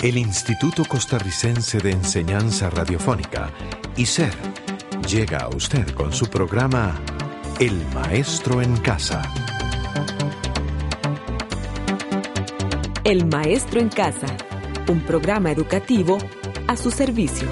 El Instituto Costarricense de Enseñanza Radiofónica, ICER, llega a usted con su programa El Maestro en Casa. El Maestro en Casa, un programa educativo a su servicio.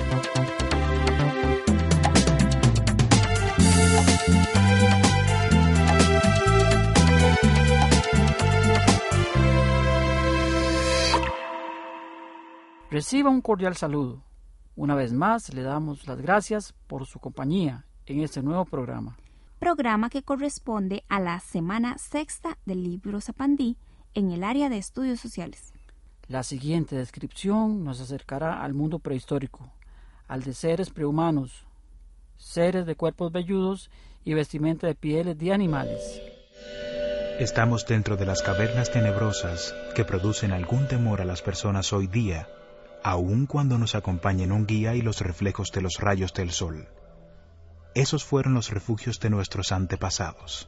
Reciba un cordial saludo. Una vez más le damos las gracias por su compañía en este nuevo programa. Programa que corresponde a la semana sexta del libro Zapandí en el área de estudios sociales. La siguiente descripción nos acercará al mundo prehistórico, al de seres prehumanos, seres de cuerpos velludos y vestimenta de pieles de animales. Estamos dentro de las cavernas tenebrosas que producen algún temor a las personas hoy día, aun cuando nos acompañen un guía y los reflejos de los rayos del sol. Esos fueron los refugios de nuestros antepasados.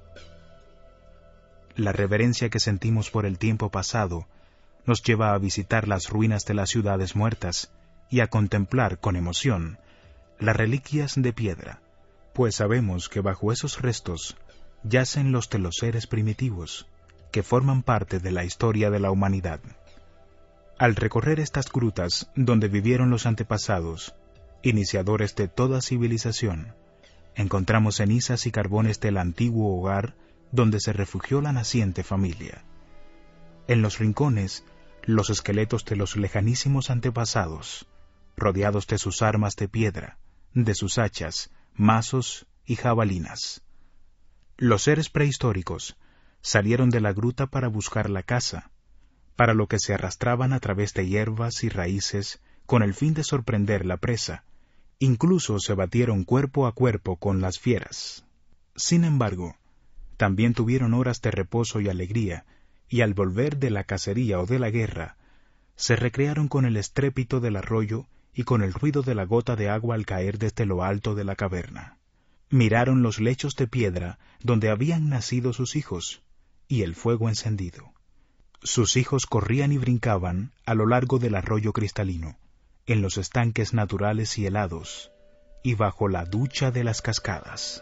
La reverencia que sentimos por el tiempo pasado nos lleva a visitar las ruinas de las ciudades muertas y a contemplar con emoción las reliquias de piedra, pues sabemos que bajo esos restos yacen los de los seres primitivos que forman parte de la historia de la humanidad. Al recorrer estas grutas donde vivieron los antepasados, iniciadores de toda civilización, encontramos cenizas y carbones del antiguo hogar donde se refugió la naciente familia. En los rincones, los esqueletos de los lejanísimos antepasados, rodeados de sus armas de piedra, de sus hachas, mazos y jabalinas. Los seres prehistóricos salieron de la gruta para buscar la caza, para lo que se arrastraban a través de hierbas y raíces con el fin de sorprender la presa. Incluso se batieron cuerpo a cuerpo con las fieras. Sin embargo, también tuvieron horas de reposo y alegría, y al volver de la cacería o de la guerra, se recrearon con el estrépito del arroyo y con el ruido de la gota de agua al caer desde lo alto de la caverna. Miraron los lechos de piedra donde habían nacido sus hijos, y el fuego encendido. Sus hijos corrían y brincaban a lo largo del arroyo cristalino, en los estanques naturales y helados, y bajo la ducha de las cascadas.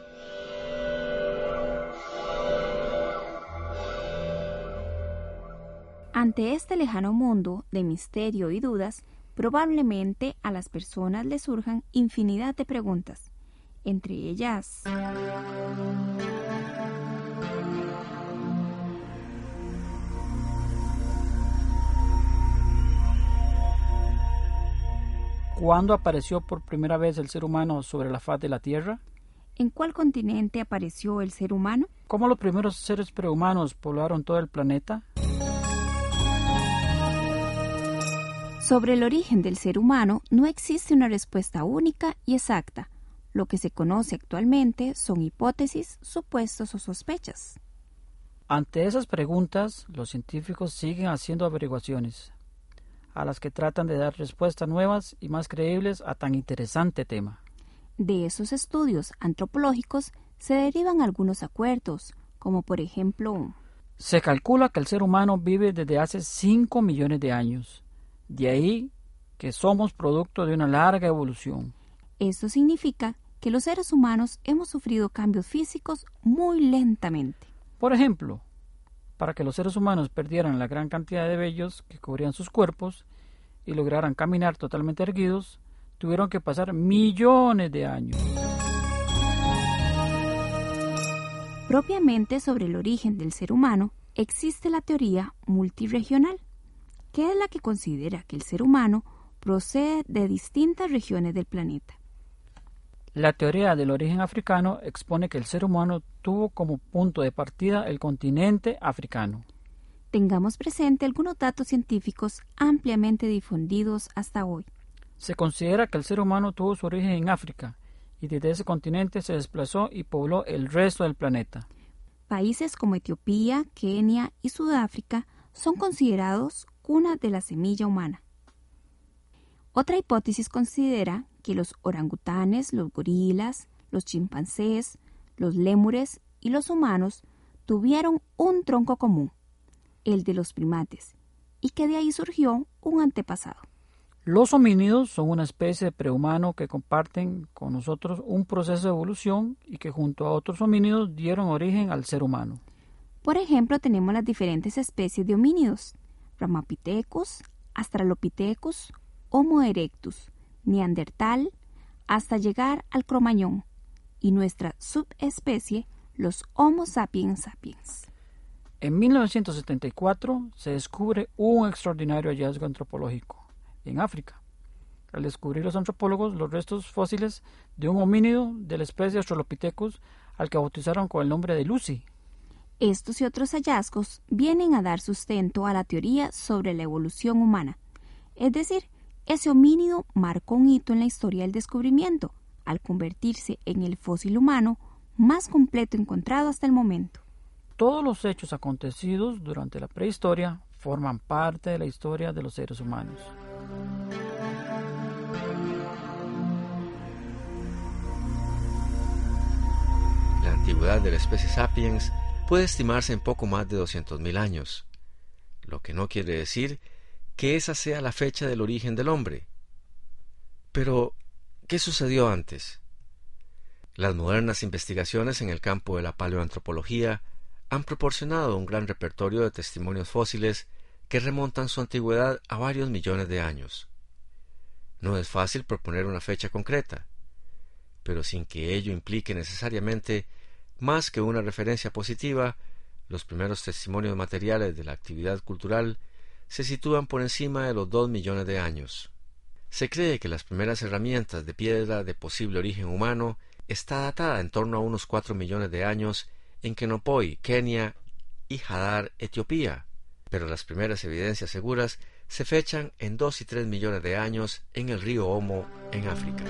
Ante este lejano mundo de misterio y dudas, probablemente a las personas les surjan infinidad de preguntas. Entre ellas, ¿cuándo apareció por primera vez el ser humano sobre la faz de la Tierra? ¿en cuál continente apareció el ser humano? ¿Cómo los primeros seres prehumanos poblaron todo el planeta? Sobre el origen del ser humano no existe una respuesta única y exacta. Lo que se conoce actualmente son hipótesis, supuestos o sospechas. Ante esas preguntas, los científicos siguen haciendo averiguaciones, a las que tratan de dar respuestas nuevas y más creíbles a tan interesante tema. De esos estudios antropológicos se derivan algunos acuerdos, como por ejemplo, se calcula que el ser humano vive desde hace 5 millones de años. De ahí que somos producto de una larga evolución. Esto significa que los seres humanos hemos sufrido cambios físicos muy lentamente. Por ejemplo, para que los seres humanos perdieran la gran cantidad de vellos que cubrían sus cuerpos y lograran caminar totalmente erguidos, tuvieron que pasar millones de años. Propiamente sobre el origen del ser humano, existe la teoría multirregional, que es la que considera que el ser humano procede de distintas regiones del planeta. La teoría del origen africano expone que el ser humano tuvo como punto de partida el continente africano. Tengamos presente algunos datos científicos ampliamente difundidos hasta hoy. Se considera que el ser humano tuvo su origen en África y desde ese continente se desplazó y pobló el resto del planeta. Países como Etiopía, Kenia y Sudáfrica son considerados cuna de la semilla humana. Otra hipótesis considera que los orangutanes, los gorilas, los chimpancés, los lémures y los humanos tuvieron un tronco común, el de los primates, y que de ahí surgió un antepasado. Los homínidos son una especie de prehumano que comparten con nosotros un proceso de evolución y que junto a otros homínidos dieron origen al ser humano. Por ejemplo, tenemos las diferentes especies de homínidos: Ramapithecus, Australopithecus, Homo erectus, Neandertal, hasta llegar al Cromañón, y nuestra subespecie, los Homo sapiens sapiens. En 1974 se descubre un extraordinario hallazgo antropológico en África. Al descubrir los antropólogos los restos fósiles de un homínido de la especie Australopithecus, al que bautizaron con el nombre de Lucy. Estos y otros hallazgos vienen a dar sustento a la teoría sobre la evolución humana. Es decir, ese homínido marcó un hito en la historia del descubrimiento, al convertirse en el fósil humano más completo encontrado hasta el momento. Todos los hechos acontecidos durante la prehistoria forman parte de la historia de los seres humanos. La antigüedad de la especie Sapiens puede estimarse en poco más de 200.000 años, lo que no quiere decir que esa sea la fecha del origen del hombre. Pero, ¿qué sucedió antes? Las modernas investigaciones en el campo de la paleoantropología han proporcionado un gran repertorio de testimonios fósiles que remontan su antigüedad a varios millones de años. No es fácil proponer una fecha concreta, pero sin que ello implique necesariamente más que una referencia positiva, los primeros testimonios materiales de la actividad cultural se sitúan por encima de los 2 millones de años. Se cree que las primeras herramientas de piedra de posible origen humano está datada en torno a unos 4 millones de años en Kenopoi, Kenia, y Hadar, Etiopía, pero las primeras evidencias seguras se fechan en 2 y 3 millones de años en el río Omo, en África.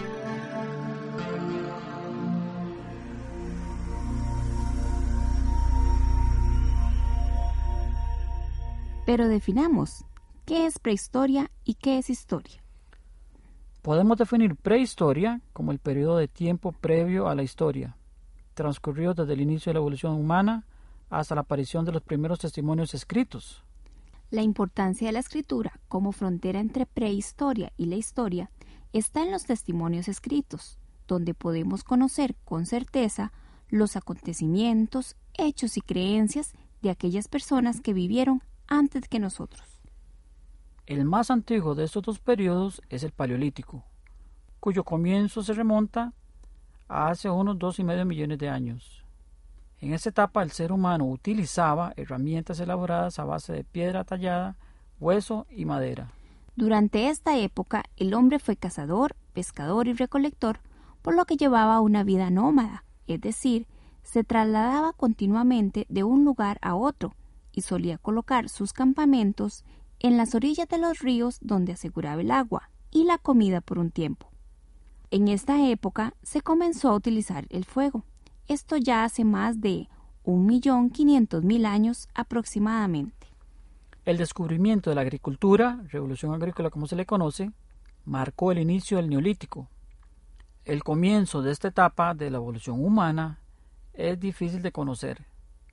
Pero definamos, ¿qué es prehistoria y qué es historia? Podemos definir prehistoria como el periodo de tiempo previo a la historia, transcurrido desde el inicio de la evolución humana hasta la aparición de los primeros testimonios escritos. La importancia de la escritura como frontera entre prehistoria y la historia está en los testimonios escritos, donde podemos conocer con certeza los acontecimientos, hechos y creencias de aquellas personas que vivieron antes que nosotros. El más antiguo de estos dos periodos es el Paleolítico, cuyo comienzo se remonta a hace unos 2,5 millones de años. En esta etapa el ser humano utilizaba herramientas elaboradas a base de piedra tallada, hueso y madera. Durante esta época el hombre fue cazador, pescador y recolector, por lo que llevaba una vida nómada, es decir, se trasladaba continuamente de un lugar a otro y solía colocar sus campamentos en las orillas de los ríos donde aseguraba el agua y la comida por un tiempo. En esta época se comenzó a utilizar el fuego. Esto ya hace más de 1.500.000 años aproximadamente. El descubrimiento de la agricultura, revolución agrícola como se le conoce, marcó el inicio del Neolítico. El comienzo de esta etapa de la evolución humana es difícil de conocer,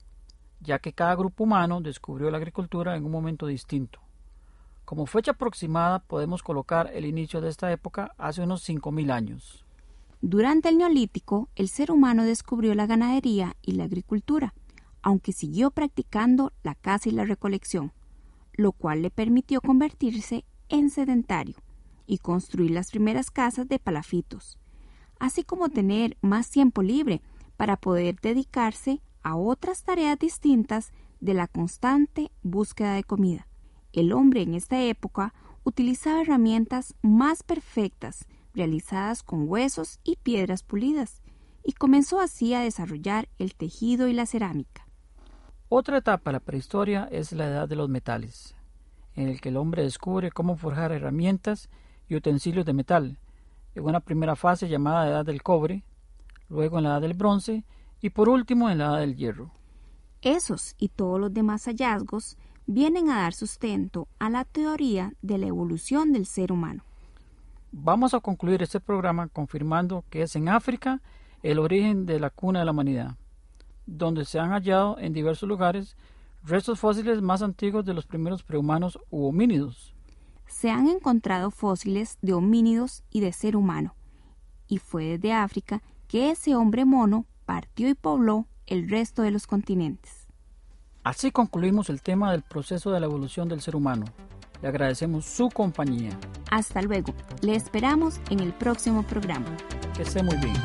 ya que cada grupo humano descubrió la agricultura en un momento distinto. Como fecha aproximada podemos colocar el inicio de esta época hace unos 5.000 años. Durante el Neolítico, el ser humano descubrió la ganadería y la agricultura, aunque siguió practicando la caza y la recolección, lo cual le permitió convertirse en sedentario y construir las primeras casas de palafitos, así como tener más tiempo libre para poder dedicarse a otras tareas distintas de la constante búsqueda de comida. El hombre en esta época utilizaba herramientas más perfectas realizadas con huesos y piedras pulidas, y comenzó así a desarrollar el tejido y la cerámica. Otra etapa de la prehistoria es la edad de los metales, en el que el hombre descubre cómo forjar herramientas y utensilios de metal, en una primera fase llamada edad del cobre, luego en la edad del bronce y por último en la edad del hierro. Esos y todos los demás hallazgos vienen a dar sustento a la teoría de la evolución del ser humano. Vamos a concluir este programa confirmando que es en África el origen de la cuna de la humanidad, donde se han hallado en diversos lugares restos fósiles más antiguos de los primeros prehumanos u homínidos. se han encontrado fósiles de homínidos y de ser humano, y fue desde África que ese hombre mono partió y pobló el resto de los continentes. Así concluimos el tema del proceso de la evolución del ser humano. Le agradecemos su compañía. Hasta luego. Le esperamos en el próximo programa. Que esté muy bien.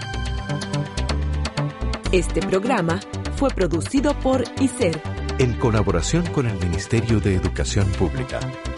Este programa fue producido por ICER en colaboración con el Ministerio de Educación Pública.